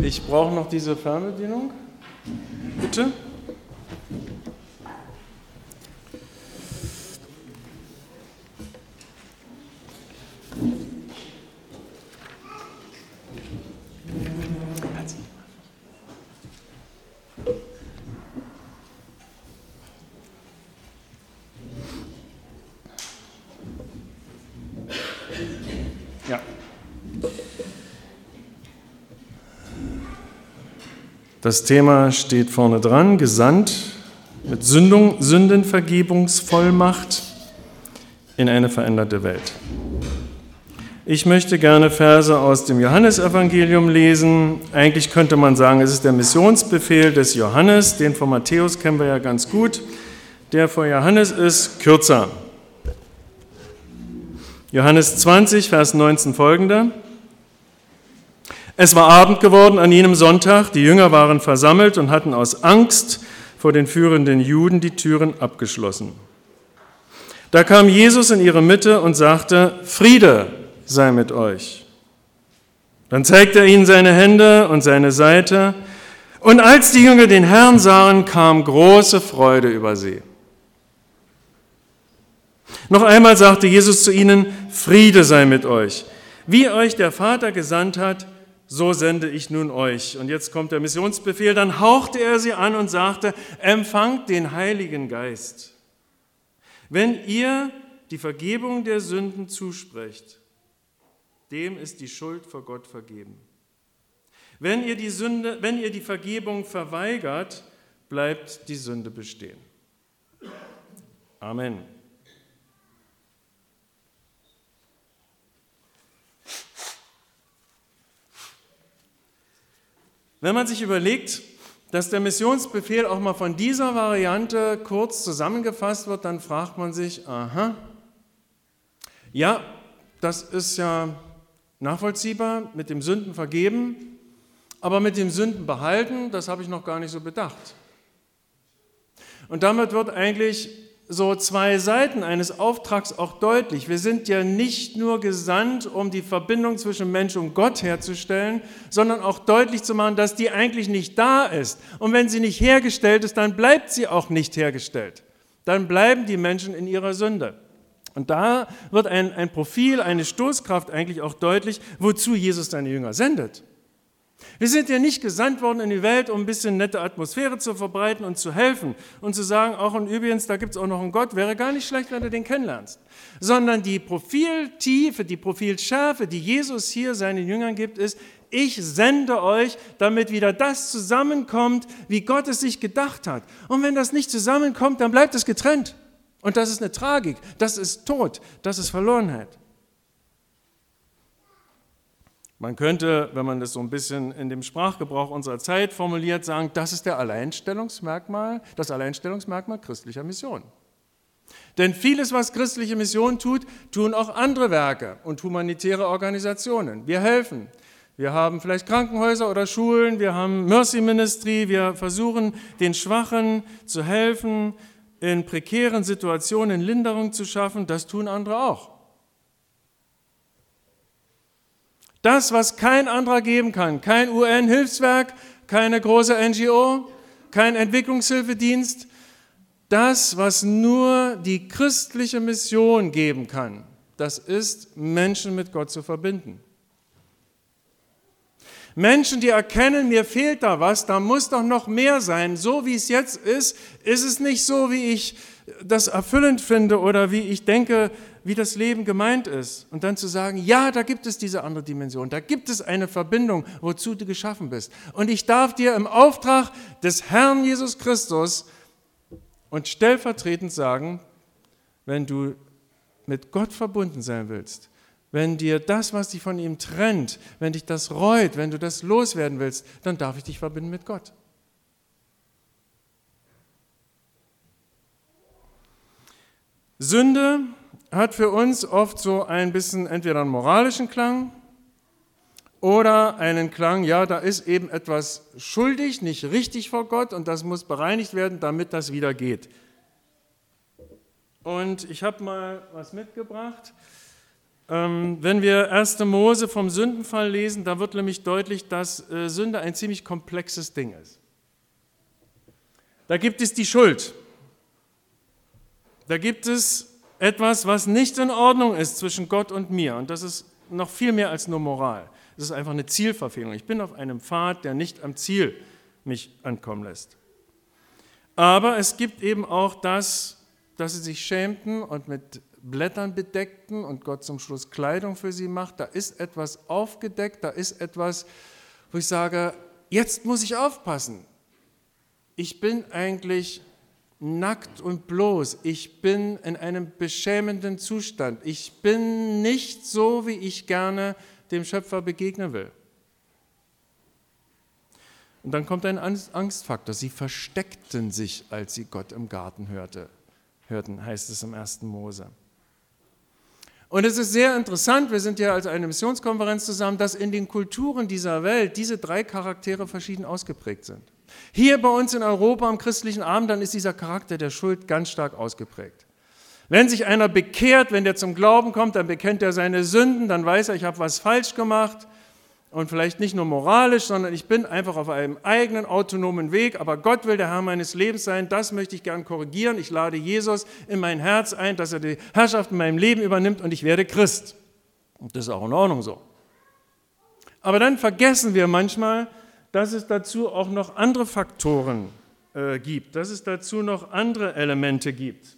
Ich brauche noch diese Fernbedienung. Bitte. Ja. Das Thema steht vorne dran, gesandt mit Sündenvergebungsvollmacht in eine veränderte Welt. Ich möchte gerne Verse aus dem Johannesevangelium lesen. Eigentlich könnte man sagen, es ist der Missionsbefehl des Johannes, den von Matthäus kennen wir ja ganz gut. Der von Johannes ist kürzer. Johannes 20, Vers 19 folgende. Es war Abend geworden an jenem Sonntag, die Jünger waren versammelt und hatten aus Angst vor den führenden Juden die Türen abgeschlossen. Da kam Jesus in ihre Mitte und sagte, Friede sei mit euch. Dann zeigte er ihnen seine Hände und seine Seite, und als die Jünger den Herrn sahen, kam große Freude über sie. Noch einmal sagte Jesus zu ihnen, Friede sei mit euch. Wie euch der Vater gesandt hat, so sende ich nun euch. Und jetzt kommt der Missionsbefehl, dann hauchte er sie an und sagte, empfangt den Heiligen Geist. Wenn ihr die Vergebung der Sünden zusprecht, dem ist die Schuld vor Gott vergeben. Wenn ihr die Vergebung verweigert, bleibt die Sünde bestehen. Amen. Wenn man sich überlegt, dass der Missionsbefehl auch mal von dieser Variante kurz zusammengefasst wird, dann fragt man sich, aha, ja, das ist ja nachvollziehbar, mit dem Sünden vergeben, aber mit dem Sünden behalten, das habe ich noch gar nicht so bedacht. Und damit wird eigentlich so zwei Seiten eines Auftrags auch deutlich. Wir sind ja nicht nur gesandt, um die Verbindung zwischen Mensch und Gott herzustellen, sondern auch deutlich zu machen, dass die eigentlich nicht da ist. Und wenn sie nicht hergestellt ist, dann bleibt sie auch nicht hergestellt. Dann bleiben die Menschen in ihrer Sünde. Und da wird ein Profil, eine Stoßkraft eigentlich auch deutlich, wozu Jesus seine Jünger sendet. Wir sind ja nicht gesandt worden in die Welt, um ein bisschen nette Atmosphäre zu verbreiten und zu helfen und zu sagen, auch und übrigens, da gibt es auch noch einen Gott, wäre gar nicht schlecht, wenn du den kennenlernst. Sondern die Profiltiefe, die Profilschärfe, die Jesus hier seinen Jüngern gibt, ist, ich sende euch, damit wieder das zusammenkommt, wie Gott es sich gedacht hat. Und wenn das nicht zusammenkommt, dann bleibt es getrennt. Und das ist eine Tragik, das ist Tod, das ist Verlorenheit. Man könnte, wenn man das so ein bisschen in dem Sprachgebrauch unserer Zeit formuliert, sagen, das ist das Alleinstellungsmerkmal christlicher Mission. Denn vieles, was christliche Mission tut, tun auch andere Werke und humanitäre Organisationen. Wir helfen. Wir haben vielleicht Krankenhäuser oder Schulen, wir haben Mercy Ministry, wir versuchen, den Schwachen zu helfen, in prekären Situationen Linderung zu schaffen. Das tun andere auch. Das, was kein anderer geben kann, kein UN-Hilfswerk, keine große NGO, kein Entwicklungshilfedienst, das, was nur die christliche Mission geben kann, das ist, Menschen mit Gott zu verbinden. Menschen, die erkennen, mir fehlt da was, da muss doch noch mehr sein. So wie es jetzt ist es nicht so, wie ich das erfüllend finde oder wie ich denke, wie das Leben gemeint ist. Und dann zu sagen, ja, da gibt es diese andere Dimension, da gibt es eine Verbindung, wozu du geschaffen bist. Und ich darf dir im Auftrag des Herrn Jesus Christus und stellvertretend sagen, wenn du mit Gott verbunden sein willst, wenn dir das, was dich von ihm trennt, wenn dich das reut, wenn du das loswerden willst, dann darf ich dich verbinden mit Gott. Sünde hat für uns oft so ein bisschen entweder einen moralischen Klang oder einen Klang, ja, da ist eben etwas schuldig, nicht richtig vor Gott und das muss bereinigt werden, damit das wieder geht. Und ich habe mal was mitgebracht. Wenn wir 1. Mose vom Sündenfall lesen, da wird nämlich deutlich, dass Sünde ein ziemlich komplexes Ding ist. Da gibt es die Schuld. Da gibt es etwas, was nicht in Ordnung ist zwischen Gott und mir. Und das ist noch viel mehr als nur Moral. Es ist einfach eine Zielverfehlung. Ich bin auf einem Pfad, der nicht am Ziel mich ankommen lässt. Aber es gibt eben auch das, dass sie sich schämten und mit Blättern bedeckten und Gott zum Schluss Kleidung für sie macht. Da ist etwas aufgedeckt, da ist etwas, wo ich sage, jetzt muss ich aufpassen. Ich bin eigentlich nackt und bloß. Ich bin in einem beschämenden Zustand. Ich bin nicht so, wie ich gerne dem Schöpfer begegnen will. Und dann kommt ein Angstfaktor. Sie versteckten sich, als sie Gott im Garten hörten, heißt es im 1. Mose. Und es ist sehr interessant, wir sind ja als eine Missionskonferenz zusammen, dass in den Kulturen dieser Welt diese 3 Charaktere verschieden ausgeprägt sind. Hier bei uns in Europa am christlichen Abend, dann ist dieser Charakter der Schuld ganz stark ausgeprägt. Wenn sich einer bekehrt, wenn der zum Glauben kommt, dann bekennt er seine Sünden, dann weiß er, ich habe was falsch gemacht und vielleicht nicht nur moralisch, sondern ich bin einfach auf einem eigenen autonomen Weg, aber Gott will der Herr meines Lebens sein, das möchte ich gern korrigieren. Ich lade Jesus in mein Herz ein, dass er die Herrschaft in meinem Leben übernimmt und ich werde Christ. Und das ist auch in Ordnung so. Aber dann vergessen wir manchmal, dass es dazu auch noch andere Faktoren gibt, dass es dazu noch andere Elemente gibt.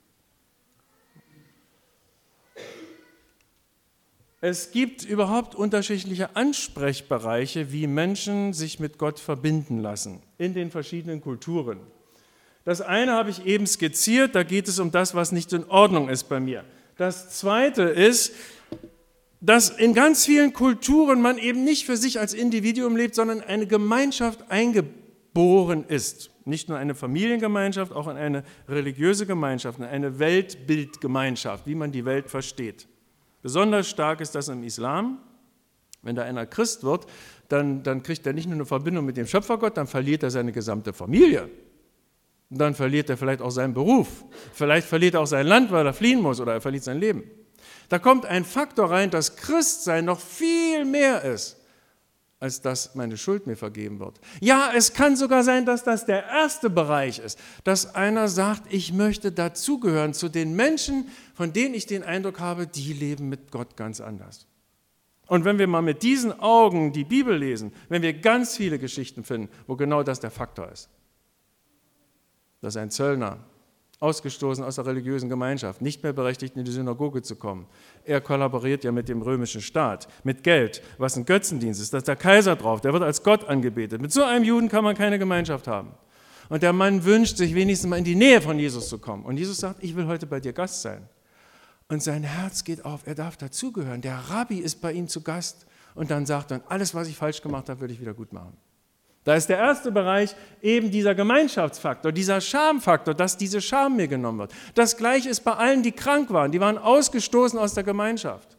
Es gibt überhaupt unterschiedliche Ansprechbereiche, wie Menschen sich mit Gott verbinden lassen in den verschiedenen Kulturen. Das eine habe ich eben skizziert, da geht es um das, was nicht in Ordnung ist bei mir. Das zweite ist, dass in ganz vielen Kulturen man eben nicht für sich als Individuum lebt, sondern eine Gemeinschaft eingeboren ist. Nicht nur eine Familiengemeinschaft, auch in eine religiöse Gemeinschaft, in eine Weltbildgemeinschaft, wie man die Welt versteht. Besonders stark ist das im Islam. Wenn da einer Christ wird, dann kriegt er nicht nur eine Verbindung mit dem Schöpfergott, dann verliert er seine gesamte Familie. Und dann verliert er vielleicht auch seinen Beruf. Vielleicht verliert er auch sein Land, weil er fliehen muss, oder er verliert sein Leben. Da kommt ein Faktor rein, dass Christsein noch viel mehr ist, als dass meine Schuld mir vergeben wird. Ja, es kann sogar sein, dass das der erste Bereich ist, dass einer sagt, ich möchte dazugehören zu den Menschen, von denen ich den Eindruck habe, die leben mit Gott ganz anders. Und wenn wir mal mit diesen Augen die Bibel lesen, wenn wir ganz viele Geschichten finden, wo genau das der Faktor ist. Dass ein Zöllner, ausgestoßen aus der religiösen Gemeinschaft, nicht mehr berechtigt, in die Synagoge zu kommen. Er kollaboriert ja mit dem römischen Staat, mit Geld, was ein Götzendienst ist. Da ist der Kaiser drauf, der wird als Gott angebetet. Mit so einem Juden kann man keine Gemeinschaft haben. Und der Mann wünscht sich wenigstens mal in die Nähe von Jesus zu kommen. Und Jesus sagt, ich will heute bei dir Gast sein. Und sein Herz geht auf, er darf dazugehören. Der Rabbi ist bei ihm zu Gast. Und dann sagt er, alles, was ich falsch gemacht habe, will ich wieder gut machen. Da ist der erste Bereich eben dieser Gemeinschaftsfaktor, dieser Schamfaktor, dass diese Scham mir genommen wird. Das Gleiche ist bei allen, die krank waren. Die waren ausgestoßen aus der Gemeinschaft.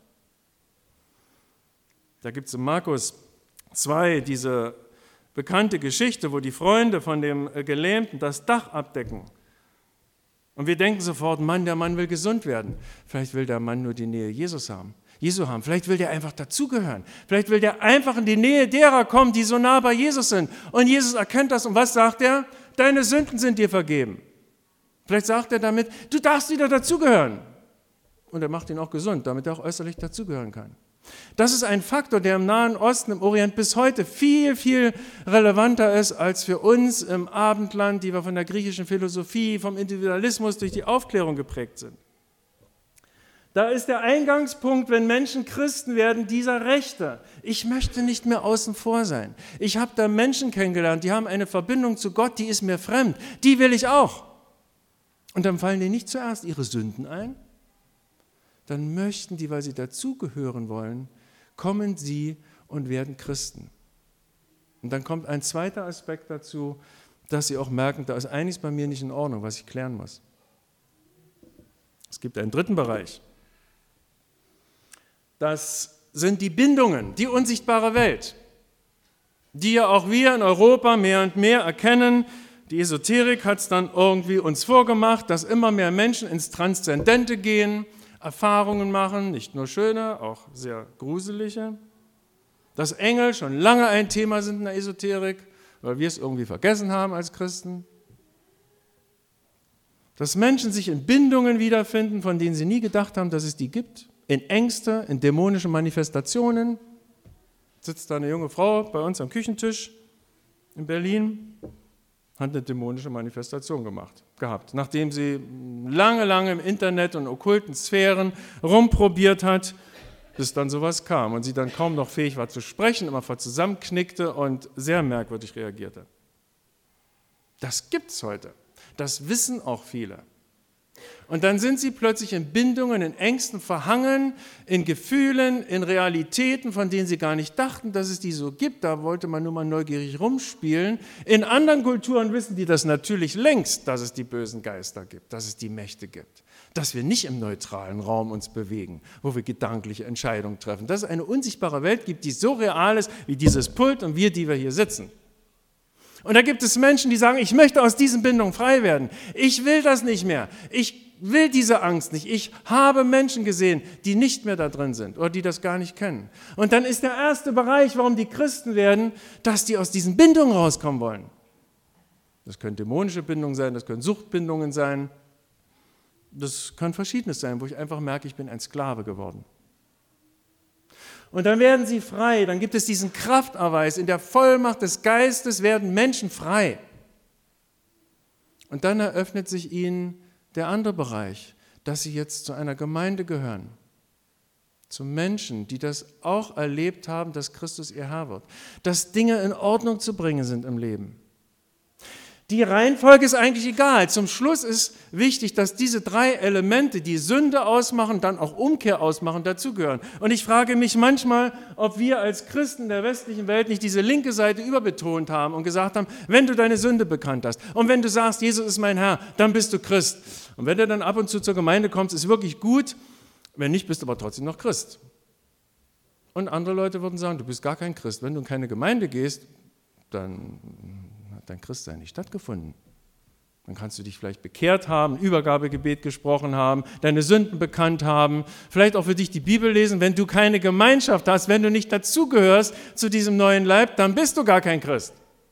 Da gibt es in Markus 2 diese bekannte Geschichte, wo die Freunde von dem Gelähmten das Dach abdecken. Und wir denken sofort, Mann, der Mann will gesund werden. Vielleicht will der Mann nur die Nähe Jesu haben. Vielleicht will der einfach dazugehören. Vielleicht will der einfach in die Nähe derer kommen, die so nah bei Jesus sind. Und Jesus erkennt das und was sagt er? Deine Sünden sind dir vergeben. Vielleicht sagt er damit, du darfst wieder dazugehören. Und er macht ihn auch gesund, damit er auch äußerlich dazugehören kann. Das ist ein Faktor, der im Nahen Osten, im Orient bis heute viel, viel relevanter ist als für uns im Abendland, die wir von der griechischen Philosophie, vom Individualismus durch die Aufklärung geprägt sind. Da ist der Eingangspunkt, wenn Menschen Christen werden, dieser Rechte. Ich möchte nicht mehr außen vor sein. Ich habe da Menschen kennengelernt, die haben eine Verbindung zu Gott, die ist mir fremd. Die will ich auch. Und dann fallen denen nicht zuerst ihre Sünden ein. Dann möchten die, weil sie dazugehören wollen, kommen sie und werden Christen. Und dann kommt ein zweiter Aspekt dazu, dass sie auch merken, da ist einiges bei mir nicht in Ordnung, was ich klären muss. Es gibt einen dritten Bereich. Das sind die Bindungen, die unsichtbare Welt, die ja auch wir in Europa mehr und mehr erkennen. Die Esoterik hat es dann irgendwie uns vorgemacht, dass immer mehr Menschen ins Transzendente gehen, Erfahrungen machen, nicht nur schöne, auch sehr gruselige. Dass Engel schon lange ein Thema sind in der Esoterik, weil wir es irgendwie vergessen haben als Christen. Dass Menschen sich in Bindungen wiederfinden, von denen sie nie gedacht haben, dass es die gibt. In Ängste, in dämonischen Manifestationen. Sitzt da eine junge Frau bei uns am Küchentisch in Berlin, hat eine dämonische Manifestation gehabt, nachdem sie lange im Internet und okkulten Sphären rumprobiert hat, bis dann sowas kam und sie dann kaum noch fähig war zu sprechen, immer zusammenknickte und sehr merkwürdig reagierte. Das gibt's heute. Das wissen auch viele. Und dann sind sie plötzlich in Bindungen, in Ängsten verhangen, in Gefühlen, in Realitäten, von denen sie gar nicht dachten, dass es die so gibt. Da wollte man nur mal neugierig rumspielen. In anderen Kulturen wissen die das natürlich längst, dass es die bösen Geister gibt, dass es die Mächte gibt. Dass wir nicht im neutralen Raum uns bewegen, wo wir gedankliche Entscheidungen treffen. Dass es eine unsichtbare Welt gibt, die so real ist wie dieses Pult und wir, die wir hier sitzen. Und da gibt es Menschen, die sagen, ich möchte aus diesen Bindungen frei werden. Ich will das nicht mehr. Ich will diese Angst nicht. Ich habe Menschen gesehen, die nicht mehr da drin sind oder die das gar nicht kennen. Und dann ist der erste Bereich, warum die Christen werden, dass die aus diesen Bindungen rauskommen wollen. Das können dämonische Bindungen sein, das können Suchtbindungen sein. Das kann Verschiedenes sein, wo ich einfach merke, ich bin ein Sklave geworden. Und dann werden sie frei, dann gibt es diesen Krafterweis. In der Vollmacht des Geistes werden Menschen frei. Und dann eröffnet sich ihnen der andere Bereich, dass sie jetzt zu einer Gemeinde gehören. Zu Menschen, die das auch erlebt haben, dass Christus ihr Herr wird. Dass Dinge in Ordnung zu bringen sind im Leben. Die Reihenfolge ist eigentlich egal. Zum Schluss ist wichtig, dass diese drei Elemente, die Sünde ausmachen, dann auch Umkehr ausmachen, dazugehören. Und ich frage mich manchmal, ob wir als Christen der westlichen Welt nicht diese linke Seite überbetont haben und gesagt haben, wenn du deine Sünde bekannt hast und wenn du sagst, Jesus ist mein Herr, dann bist du Christ. Und wenn du dann ab und zu zur Gemeinde kommst, ist wirklich gut. Wenn nicht, bist du aber trotzdem noch Christ. Und andere Leute würden sagen, du bist gar kein Christ. Wenn du in keine Gemeinde gehst, dann hat dein Christsein nicht stattgefunden. Dann kannst du dich vielleicht bekehrt haben, Übergabegebet gesprochen haben, deine Sünden bekannt haben, vielleicht auch für dich die Bibel lesen. Wenn du keine Gemeinschaft hast, wenn du nicht dazugehörst zu diesem neuen Leib, dann bist du gar kein Christ.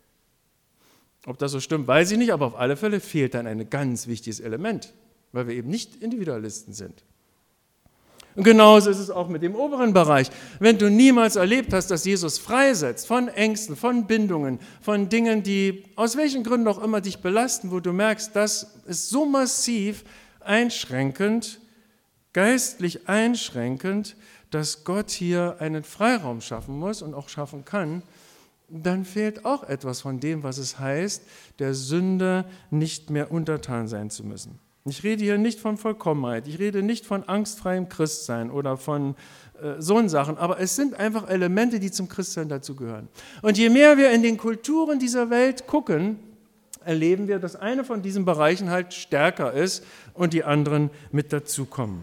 Ob das so stimmt, weiß ich nicht, aber auf alle Fälle fehlt dann ein ganz wichtiges Element, weil wir eben nicht Individualisten sind. Und genauso ist es auch mit dem oberen Bereich. Wenn du niemals erlebt hast, dass Jesus freisetzt von Ängsten, von Bindungen, von Dingen, die aus welchen Gründen auch immer dich belasten, wo du merkst, das ist so massiv einschränkend, geistlich einschränkend, dass Gott hier einen Freiraum schaffen muss und auch schaffen kann, dann fehlt auch etwas von dem, was es heißt, der Sünde nicht mehr untertan sein zu müssen. Ich rede hier nicht von Vollkommenheit, ich rede nicht von angstfreiem Christsein oder von so Sachen, aber es sind einfach Elemente, die zum Christsein dazugehören. Und je mehr wir in den Kulturen dieser Welt gucken, erleben wir, dass eine von diesen Bereichen halt stärker ist und die anderen mit dazukommen.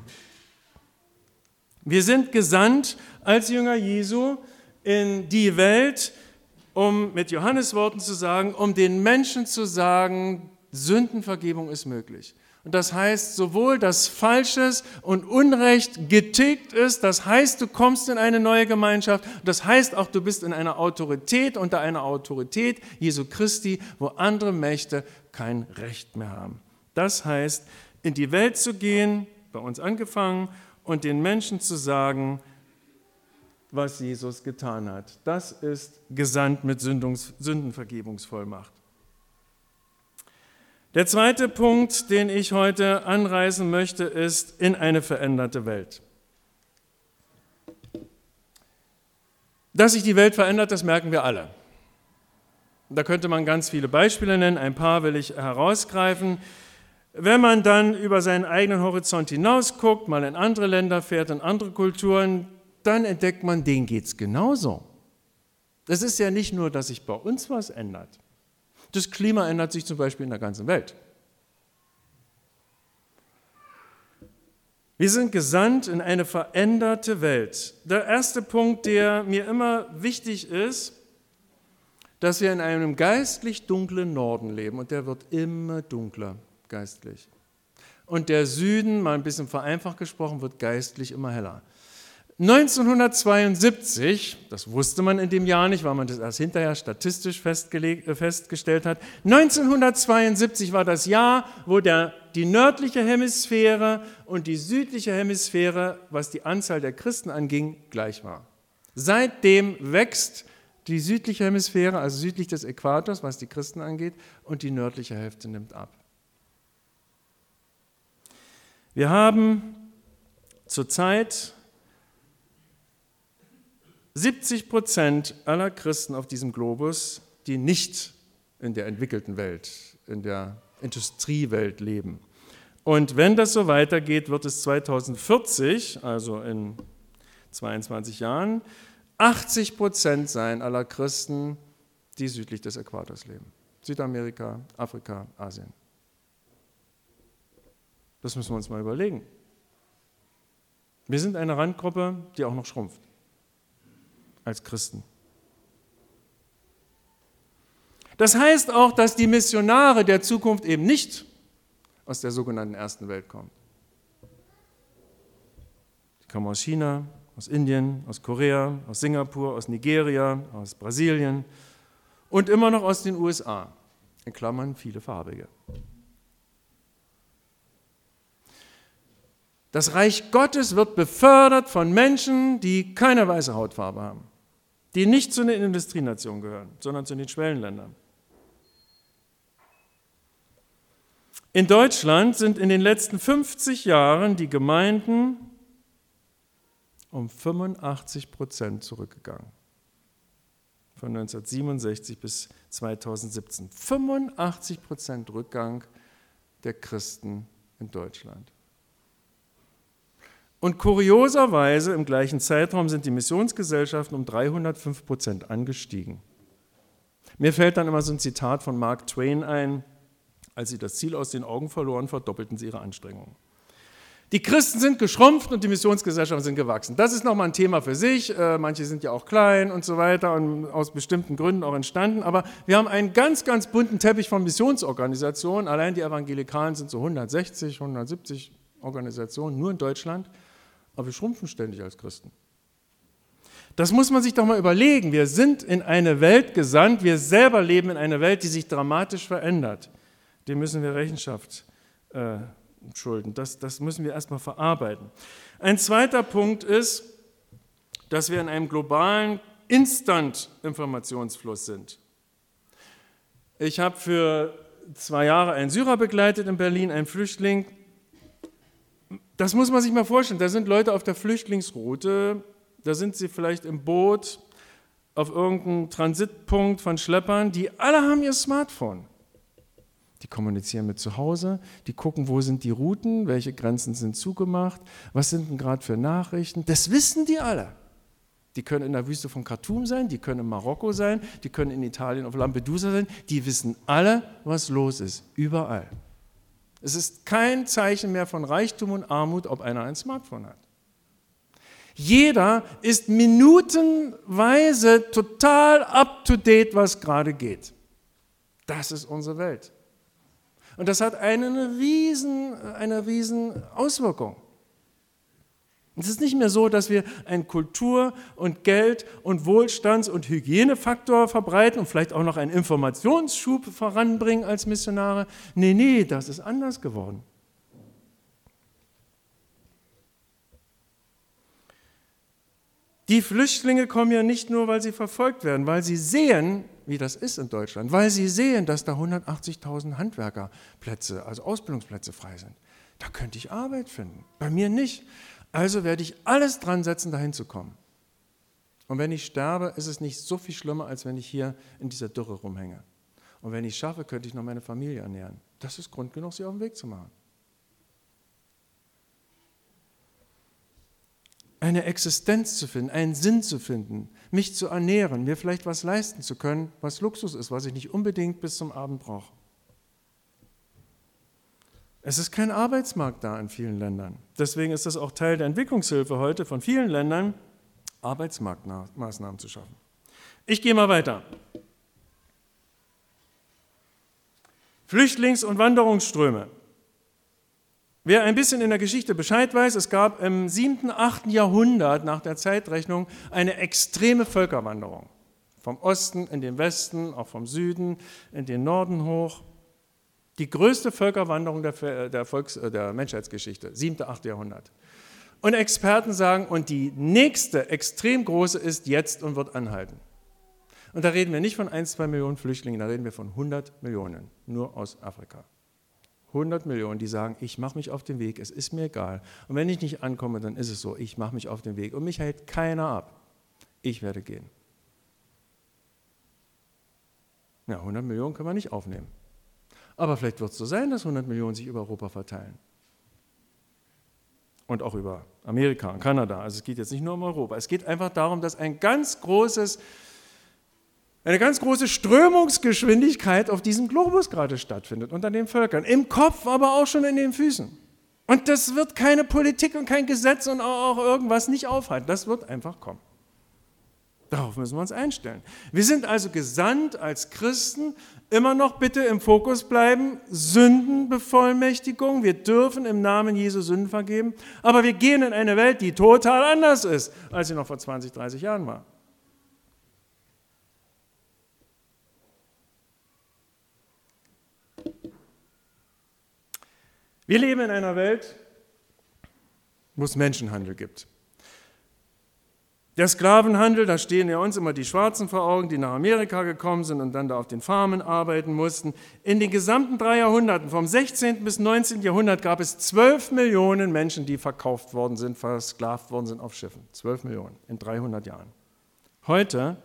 Wir sind gesandt als Jünger Jesu in die Welt, um mit Johannes Worten zu sagen, um den Menschen zu sagen, Sündenvergebung ist möglich. Und das heißt, sowohl dass Falsches und Unrecht getilgt ist, das heißt, du kommst in eine neue Gemeinschaft, das heißt auch, du bist in einer Autorität, unter einer Autorität Jesu Christi, wo andere Mächte kein Recht mehr haben. Das heißt, in die Welt zu gehen, bei uns angefangen, und den Menschen zu sagen, was Jesus getan hat. Das ist gesandt mit Sündenvergebungsvollmacht. Der zweite Punkt, den ich heute anreißen möchte, ist in eine veränderte Welt. Dass sich die Welt verändert, das merken wir alle. Da könnte man ganz viele Beispiele nennen, ein paar will ich herausgreifen. Wenn man dann über seinen eigenen Horizont hinaus guckt, mal in andere Länder fährt, in andere Kulturen, dann entdeckt man, denen geht es genauso. Es ist ja nicht nur, dass sich bei uns was ändert. Das Klima ändert sich zum Beispiel in der ganzen Welt. Wir sind gesandt in eine veränderte Welt. Der erste Punkt, der mir immer wichtig ist, dass wir in einem geistlich dunklen Norden leben und der wird immer dunkler geistlich. und der Süden, mal ein bisschen vereinfacht gesprochen, wird geistlich immer heller. 1972, das wusste man in dem Jahr nicht, weil man das erst hinterher statistisch festgestellt hat, 1972 war das Jahr, wo die nördliche Hemisphäre und die südliche Hemisphäre, was die Anzahl der Christen anging, gleich war. Seitdem wächst die südliche Hemisphäre, also südlich des Äquators, was die Christen angeht, und die nördliche Hälfte nimmt ab. Wir haben zurzeit 70% aller Christen auf diesem Globus, die nicht in der entwickelten Welt, in der Industriewelt leben. Und wenn das so weitergeht, wird es 2040, also in 22 Jahren, 80% sein aller Christen, die südlich des Äquators leben. Südamerika, Afrika, Asien. Das müssen wir uns mal überlegen. Wir sind eine Randgruppe, die auch noch schrumpft. Als Christen. Das heißt auch, dass die Missionare der Zukunft eben nicht aus der sogenannten Ersten Welt kommen. Die kommen aus China, aus Indien, aus Korea, aus Singapur, aus Nigeria, aus Brasilien und immer noch aus den USA, in Klammern viele Farbige. Das Reich Gottes wird befördert von Menschen, die keine weiße Hautfarbe haben, die nicht zu den Industrienationen gehören, sondern zu den Schwellenländern. In Deutschland sind in den letzten 50 Jahren die Gemeinden um 85% zurückgegangen. Von 1967 bis 2017. 85% Rückgang der Christen in Deutschland. Und kurioserweise im gleichen Zeitraum sind die Missionsgesellschaften um 305% angestiegen. Mir fällt dann immer so ein Zitat von Mark Twain ein: Als sie das Ziel aus den Augen verloren, verdoppelten sie ihre Anstrengungen. Die Christen sind geschrumpft und die Missionsgesellschaften sind gewachsen. Das ist nochmal ein Thema für sich. Manche sind ja auch klein und so weiter und aus bestimmten Gründen auch entstanden. Aber wir haben einen ganz, ganz bunten Teppich von Missionsorganisationen. Allein die Evangelikalen sind so 160, 170 Organisationen, nur in Deutschland. Aber wir schrumpfen ständig als Christen. Das muss man sich doch mal überlegen. Wir sind in eine Welt gesandt, wir selber leben in einer Welt, die sich dramatisch verändert. Dem müssen wir Rechenschaft schulden. Das müssen wir erstmal verarbeiten. Ein zweiter Punkt ist, dass wir in einem globalen Instant-Informationsfluss sind. Ich habe für 2 Jahre einen Syrer begleitet in Berlin, einen Flüchtling. Das muss man sich mal vorstellen. Da sind Leute auf der Flüchtlingsroute, da sind sie vielleicht im Boot, auf irgendeinem Transitpunkt von Schleppern, die alle haben ihr Smartphone. Die kommunizieren mit zu Hause, die gucken, wo sind die Routen, welche Grenzen sind zugemacht, was sind denn gerade für Nachrichten. Das wissen die alle. Die können in der Wüste von Khartoum sein, die können in Marokko sein, die können in Italien auf Lampedusa sein. Die wissen alle, was los ist, überall. Es ist kein Zeichen mehr von Reichtum und Armut, ob einer ein Smartphone hat. Jeder ist minutenweise total up-to-date, was gerade geht. Das ist unsere Welt. Und das hat eine riesen Auswirkung. Es ist nicht mehr so, dass wir einen Kultur- und Geld- und Wohlstands- und Hygienefaktor verbreiten und vielleicht auch noch einen Informationsschub voranbringen als Missionare. Nee, das ist anders geworden. Die Flüchtlinge kommen ja nicht nur, weil sie verfolgt werden, weil sie sehen, wie das ist in Deutschland, weil sie sehen, dass da 180.000 Handwerkerplätze, also Ausbildungsplätze frei sind. Da könnte ich Arbeit finden, bei mir nicht. Also werde ich alles dran setzen, dahin zu kommen. Und wenn ich sterbe, ist es nicht so viel schlimmer, als wenn ich hier in dieser Dürre rumhänge. Und wenn ich es schaffe, könnte ich noch meine Familie ernähren. Das ist Grund genug, sie auf den Weg zu machen. Eine Existenz zu finden, einen Sinn zu finden, mich zu ernähren, mir vielleicht was leisten zu können, was Luxus ist, was ich nicht unbedingt bis zum Abend brauche. Es ist kein Arbeitsmarkt da in vielen Ländern. Deswegen ist das auch Teil der Entwicklungshilfe heute von vielen Ländern, Arbeitsmarktmaßnahmen zu schaffen. Ich gehe mal weiter. Flüchtlings- und Wanderungsströme. Wer ein bisschen in der Geschichte Bescheid weiß, es gab im 7., 8. Jahrhundert nach der Zeitrechnung eine extreme Völkerwanderung. Vom Osten in den Westen, auch vom Süden in den Norden hoch. Die größte Völkerwanderung der Menschheitsgeschichte, 7., 8. Jahrhundert. Und Experten sagen, und die nächste extrem große ist jetzt und wird anhalten. Und da reden wir nicht von 1, 2 Millionen Flüchtlingen, da reden wir von 100 Millionen, nur aus Afrika. 100 Millionen, die sagen, ich mache mich auf den Weg, es ist mir egal. Und wenn ich nicht ankomme, dann ist es so, ich mache mich auf den Weg. Und mich hält keiner ab. Ich werde gehen. Ja, 100 Millionen können wir nicht aufnehmen. Aber vielleicht wird es so sein, dass 100 Millionen sich über Europa verteilen. Und auch über Amerika und Kanada. Also es geht jetzt nicht nur um Europa. Es geht einfach darum, dass eine ganz große Strömungsgeschwindigkeit auf diesem Globus gerade stattfindet, unter den Völkern. Im Kopf, aber auch schon in den Füßen. Und das wird keine Politik und kein Gesetz und auch irgendwas nicht aufhalten. Das wird einfach kommen. Darauf müssen wir uns einstellen. Wir sind also gesandt als Christen, immer noch bitte im Fokus bleiben, Sündenbevollmächtigung. Wir dürfen im Namen Jesu Sünden vergeben, aber wir gehen in eine Welt, die total anders ist, als sie noch vor 20, 30 Jahren war. Wir leben in einer Welt, wo es Menschenhandel gibt. Der Sklavenhandel, da stehen ja uns immer die Schwarzen vor Augen, die nach Amerika gekommen sind und dann da auf den Farmen arbeiten mussten. In den gesamten 3 Jahrhunderten, vom 16. bis 19. Jahrhundert, gab es 12 Millionen Menschen, die verkauft worden sind, versklavt worden sind auf Schiffen. 12 Millionen in 300 Jahren. Heute,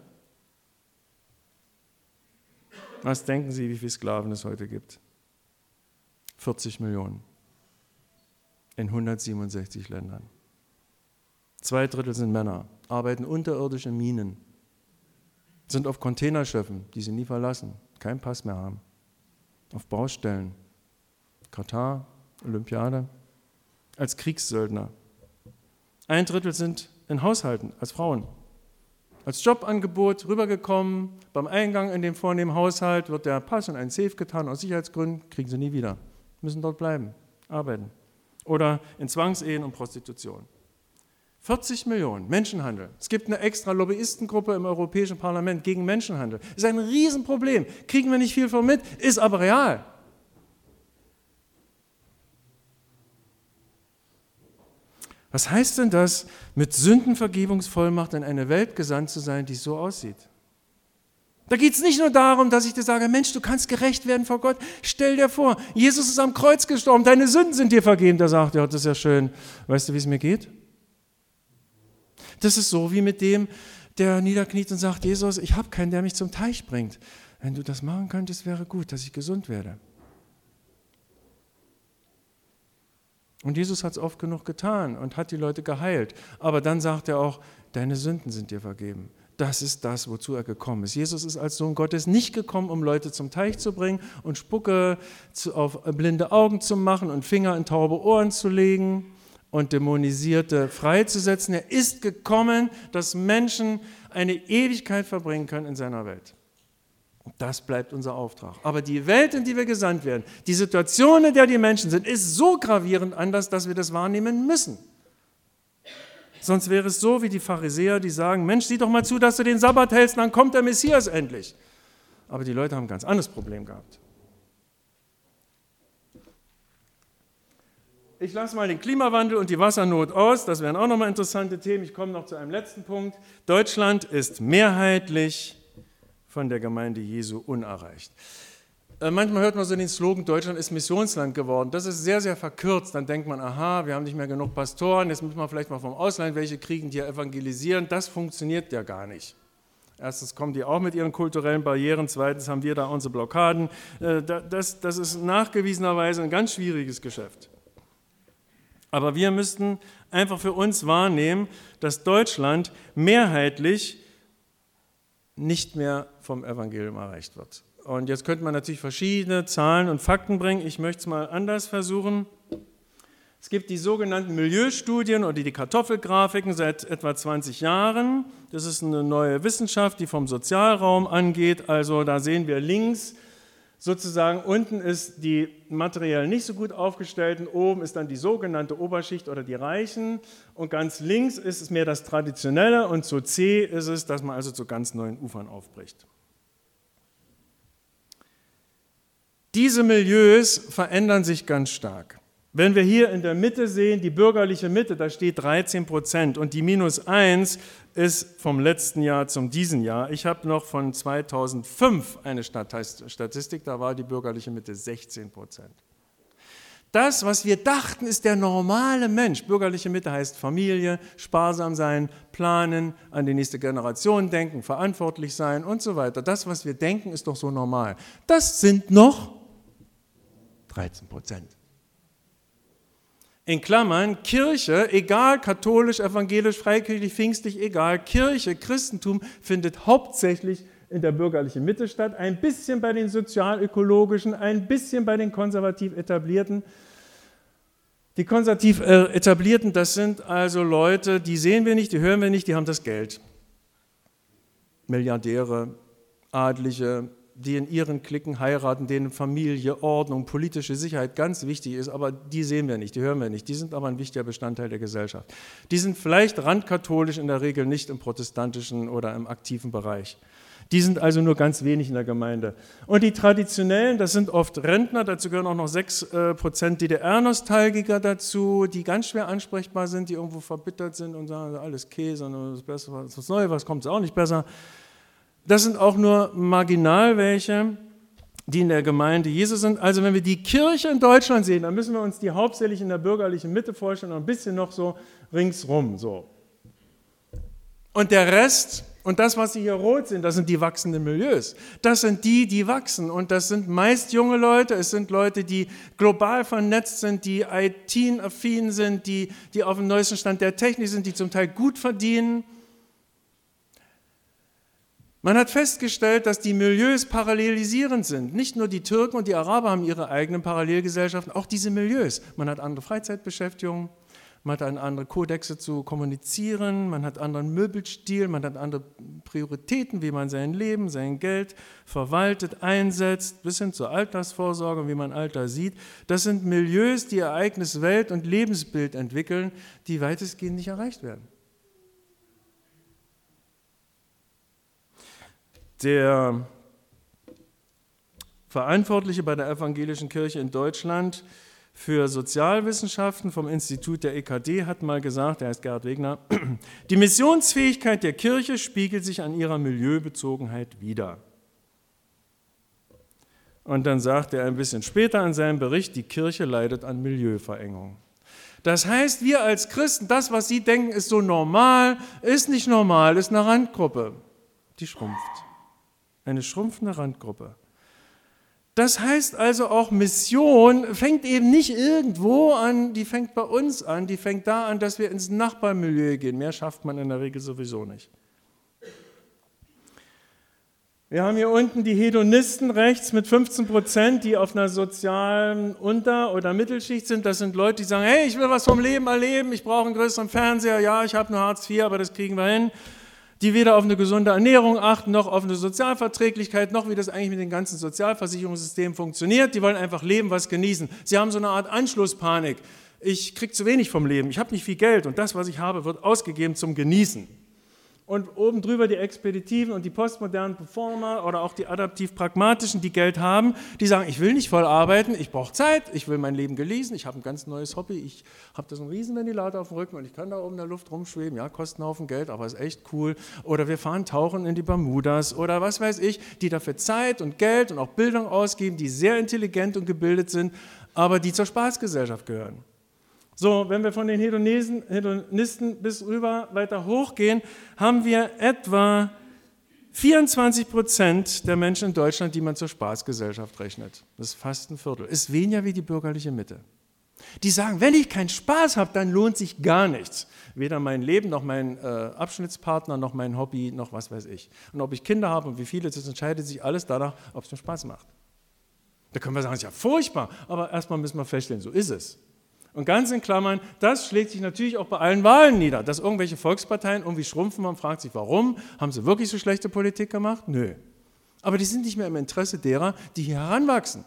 was denken Sie, wie viele Sklaven es heute gibt? 40 Millionen in 167 Ländern. 2/3 sind Männer, arbeiten unterirdisch in Minen, sind auf Containerschiffen, die sie nie verlassen, keinen Pass mehr haben, auf Baustellen, Katar, Olympiade, als Kriegssöldner. 1/3 sind in Haushalten als Frauen. Als Jobangebot rübergekommen, beim Eingang in den vornehmen Haushalt wird der Pass in einen Safe getan, aus Sicherheitsgründen kriegen sie nie wieder, müssen dort bleiben, arbeiten. Oder in Zwangsehen und Prostitution. 40 Millionen, Menschenhandel. Es gibt eine extra Lobbyistengruppe im Europäischen Parlament gegen Menschenhandel. Das ist ein Riesenproblem, kriegen wir nicht viel von mit, ist aber real. Was heißt denn das, mit Sündenvergebungsvollmacht in eine Welt gesandt zu sein, die so aussieht? Da geht es nicht nur darum, dass ich dir sage, Mensch, du kannst gerecht werden vor Gott. Stell dir vor, Jesus ist am Kreuz gestorben, deine Sünden sind dir vergeben. Der sagt, ja, das ist ja schön. Weißt du, wie es mir geht? Das ist so wie mit dem, der niederkniet und sagt, Jesus, ich habe keinen, der mich zum Teich bringt. Wenn du das machen könntest, wäre gut, dass ich gesund werde. Und Jesus hat es oft genug getan und hat die Leute geheilt. Aber dann sagt er auch, deine Sünden sind dir vergeben. Das ist das, wozu er gekommen ist. Jesus ist als Sohn Gottes nicht gekommen, um Leute zum Teich zu bringen und Spucke auf blinde Augen zu machen und Finger in taube Ohren zu legen und Dämonisierte freizusetzen. Er ist gekommen, dass Menschen eine Ewigkeit verbringen können in seiner Welt. Und das bleibt unser Auftrag. Aber die Welt, in die wir gesandt werden, die Situation, in der die Menschen sind, ist so gravierend anders, dass wir das wahrnehmen müssen. Sonst wäre es so wie die Pharisäer, die sagen, Mensch, sieh doch mal zu, dass du den Sabbat hältst, dann kommt der Messias endlich. Aber die Leute haben ein ganz anderes Problem gehabt. Ich lasse mal den Klimawandel und die Wassernot aus, das wären auch nochmal interessante Themen. Ich komme noch zu einem letzten Punkt. Deutschland ist mehrheitlich von der Gemeinde Jesu unerreicht. Manchmal hört man so den Slogan, Deutschland ist Missionsland geworden. Das ist sehr, sehr verkürzt. Dann denkt man, aha, wir haben nicht mehr genug Pastoren, jetzt müssen wir vielleicht mal vom Ausland welche kriegen, die evangelisieren. Das funktioniert ja gar nicht. Erstens kommen die auch mit ihren kulturellen Barrieren, zweitens haben wir da unsere Blockaden. Das ist nachgewiesenerweise ein ganz schwieriges Geschäft. Aber wir müssten einfach für uns wahrnehmen, dass Deutschland mehrheitlich nicht mehr vom Evangelium erreicht wird. Und jetzt könnte man natürlich verschiedene Zahlen und Fakten bringen. Ich möchte es mal anders versuchen. Es gibt die sogenannten Milieustudien oder die Kartoffelgrafiken seit etwa 20 Jahren. Das ist eine neue Wissenschaft, die vom Sozialraum angeht. Also da sehen wir links Sozusagen unten ist die materiell nicht so gut aufgestellten, oben ist dann die sogenannte Oberschicht oder die Reichen und ganz links ist es mehr das Traditionelle und zu C ist es, dass man also zu ganz neuen Ufern aufbricht. Diese Milieus verändern sich ganz stark. Wenn wir hier in der Mitte sehen, die bürgerliche Mitte, da steht 13% und die -1 ist vom letzten Jahr zum diesen Jahr. Ich habe noch von 2005 eine Statistik, da war die bürgerliche Mitte 16%. Das, was wir dachten, ist der normale Mensch. Bürgerliche Mitte heißt Familie, sparsam sein, planen, an die nächste Generation denken, verantwortlich sein und so weiter. Das, was wir denken, ist doch so normal. Das sind noch 13%. In Klammern, Kirche, egal, katholisch, evangelisch, freikirchlich, pfingstlich, egal, Kirche, Christentum findet hauptsächlich in der bürgerlichen Mitte statt, ein bisschen bei den sozialökologischen, ein bisschen bei den konservativ Etablierten. Die konservativ Etablierten, das sind also Leute, die sehen wir nicht, die hören wir nicht, die haben das Geld. Milliardäre, Adlige, die in ihren Cliquen heiraten, denen Familie, Ordnung, politische Sicherheit ganz wichtig ist, aber die sehen wir nicht, die hören wir nicht, die sind aber ein wichtiger Bestandteil der Gesellschaft. Die sind vielleicht randkatholisch, in der Regel nicht im protestantischen oder im aktiven Bereich. Die sind also nur ganz wenig in der Gemeinde. Und die Traditionellen, das sind oft Rentner, dazu gehören auch noch 6% DDR-Nostalgiker dazu, die ganz schwer ansprechbar sind, die irgendwo verbittert sind und sagen, alles Käse, das ist besser, das ist was Neues, was kommt es auch nicht besser. Das sind auch nur marginal welche, die in der Gemeinde Jesu sind. Also wenn wir die Kirche in Deutschland sehen, dann müssen wir uns die hauptsächlich in der bürgerlichen Mitte vorstellen und ein bisschen noch so ringsrum. So. Und der Rest, und das, was Sie hier rot sehen, das sind die wachsenden Milieus. Das sind die, die wachsen. Und das sind meist junge Leute, es sind Leute, die global vernetzt sind, die IT-affin sind, die auf dem neuesten Stand der Technik sind, die zum Teil gut verdienen. Man hat festgestellt, dass die Milieus parallelisierend sind. Nicht nur die Türken und die Araber haben ihre eigenen Parallelgesellschaften, auch diese Milieus. Man hat andere Freizeitbeschäftigungen, man hat andere Kodexe zu kommunizieren, man hat anderen Möbelstil, man hat andere Prioritäten, wie man sein Leben, sein Geld verwaltet, einsetzt, bis hin zur Altersvorsorge und wie man Alter sieht. Das sind Milieus, die ihr eigenes Welt- und Lebensbild entwickeln, die weitestgehend nicht erreicht werden. Der Verantwortliche bei der evangelischen Kirche in Deutschland für Sozialwissenschaften vom Institut der EKD hat mal gesagt, er heißt Gerhard Wegner, die Missionsfähigkeit der Kirche spiegelt sich an ihrer Milieubezogenheit wider. Und dann sagt er ein bisschen später in seinem Bericht, die Kirche leidet an Milieuverengung. Das heißt, wir als Christen, das, was Sie denken, ist so normal, ist nicht normal, ist eine Randgruppe, die schrumpft. Eine schrumpfende Randgruppe. Das heißt also auch, Mission fängt eben nicht irgendwo an, die fängt bei uns an, die fängt da an, dass wir ins Nachbarmilieu gehen. Mehr schafft man in der Regel sowieso nicht. Wir haben hier unten die Hedonisten rechts mit 15%, die auf einer sozialen Unter- oder Mittelschicht sind. Das sind Leute, die sagen, hey, ich will was vom Leben erleben, ich brauche einen größeren Fernseher, ja, ich habe nur Hartz IV, aber das kriegen wir hin. Die weder auf eine gesunde Ernährung achten, noch auf eine Sozialverträglichkeit, noch wie das eigentlich mit dem ganzen Sozialversicherungssystem funktioniert. Die wollen einfach leben, was genießen. Sie haben so eine Art Anschlusspanik. Ich kriege zu wenig vom Leben, ich habe nicht viel Geld und das, was ich habe, wird ausgegeben zum Genießen. Und oben drüber die Expeditiven und die postmodernen Performer oder auch die adaptiv-pragmatischen, die Geld haben, die sagen, ich will nicht voll arbeiten, ich brauche Zeit, ich will mein Leben genießen, ich habe ein ganz neues Hobby, ich habe da so einen Riesenventilator auf dem Rücken und ich kann da oben in der Luft rumschweben, ja, kostet einen Haufen Geld, aber ist echt cool. Oder wir fahren tauchen in die Bermudas oder was weiß ich, die dafür Zeit und Geld und auch Bildung ausgeben, die sehr intelligent und gebildet sind, aber die zur Spaßgesellschaft gehören. So, wenn wir von den Hedonisten bis rüber weiter hochgehen, haben wir etwa 24% der Menschen in Deutschland, die man zur Spaßgesellschaft rechnet. Das ist fast ein Viertel. Ist weniger wie die bürgerliche Mitte. Die sagen, wenn ich keinen Spaß habe, dann lohnt sich gar nichts. Weder mein Leben, noch mein Abschnittspartner, noch mein Hobby, noch was weiß ich. Und ob ich Kinder habe und wie viele, das entscheidet sich alles danach, ob es mir Spaß macht. Da können wir sagen, das ist ja furchtbar, aber erstmal müssen wir feststellen, so ist es. Und ganz in Klammern, das schlägt sich natürlich auch bei allen Wahlen nieder, dass irgendwelche Volksparteien irgendwie schrumpfen, man fragt sich, warum? Haben sie wirklich so schlechte Politik gemacht? Nö. Aber die sind nicht mehr im Interesse derer, die hier heranwachsen.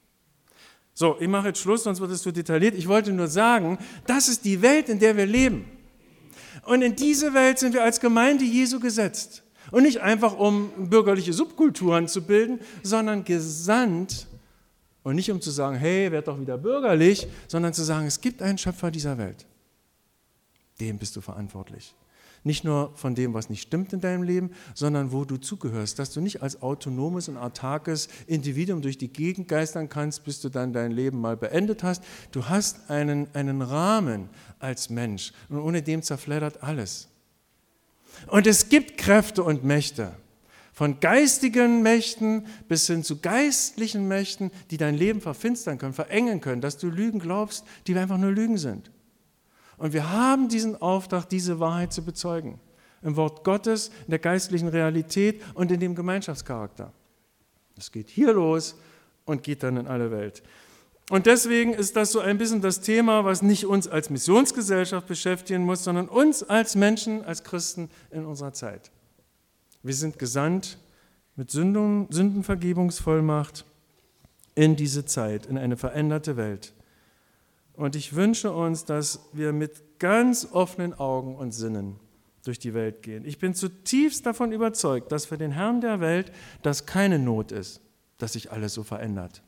So, ich mache jetzt Schluss, sonst wird es zu detailliert. Ich wollte nur sagen, das ist die Welt, in der wir leben. Und in diese Welt sind wir als Gemeinde Jesu gesetzt. Und nicht einfach, um bürgerliche Subkulturen zu bilden, sondern gesandt. Und nicht um zu sagen, hey, werd doch wieder bürgerlich, sondern zu sagen, es gibt einen Schöpfer dieser Welt. Dem bist du verantwortlich. Nicht nur von dem, was nicht stimmt in deinem Leben, sondern wo du zugehörst, dass du nicht als autonomes und autarkes Individuum durch die Gegend geistern kannst, bis du dann dein Leben mal beendet hast. Du hast einen Rahmen als Mensch und ohne dem zerfleddert alles. Und es gibt Kräfte und Mächte, von geistigen Mächten bis hin zu geistlichen Mächten, die dein Leben verfinstern können, verengen können, dass du Lügen glaubst, die einfach nur Lügen sind. Und wir haben diesen Auftrag, diese Wahrheit zu bezeugen. Im Wort Gottes, in der geistlichen Realität und in dem Gemeinschaftscharakter. Das geht hier los und geht dann in alle Welt. Und deswegen ist das so ein bisschen das Thema, was nicht uns als Missionsgesellschaft beschäftigen muss, sondern uns als Menschen, als Christen in unserer Zeit. Wir sind gesandt mit Sündenvergebungsvollmacht in diese Zeit, in eine veränderte Welt. Und ich wünsche uns, dass wir mit ganz offenen Augen und Sinnen durch die Welt gehen. Ich bin zutiefst davon überzeugt, dass für den Herrn der Welt das keine Not ist, dass sich alles so verändert.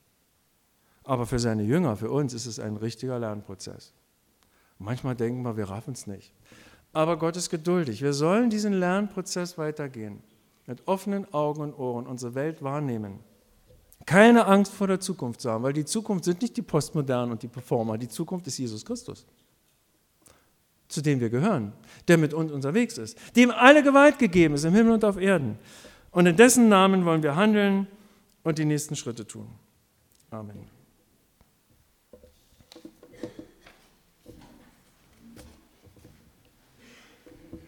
Aber für seine Jünger, für uns ist es ein richtiger Lernprozess. Manchmal denken wir raffen es nicht. Aber Gott ist geduldig. Wir sollen diesen Lernprozess weitergehen, mit offenen Augen und Ohren unsere Welt wahrnehmen. Keine Angst vor der Zukunft zu haben, weil die Zukunft sind nicht die Postmodernen und die Performer. Die Zukunft ist Jesus Christus, zu dem wir gehören, der mit uns unterwegs ist, dem alle Gewalt gegeben ist, im Himmel und auf Erden. Und in dessen Namen wollen wir handeln und die nächsten Schritte tun. Amen.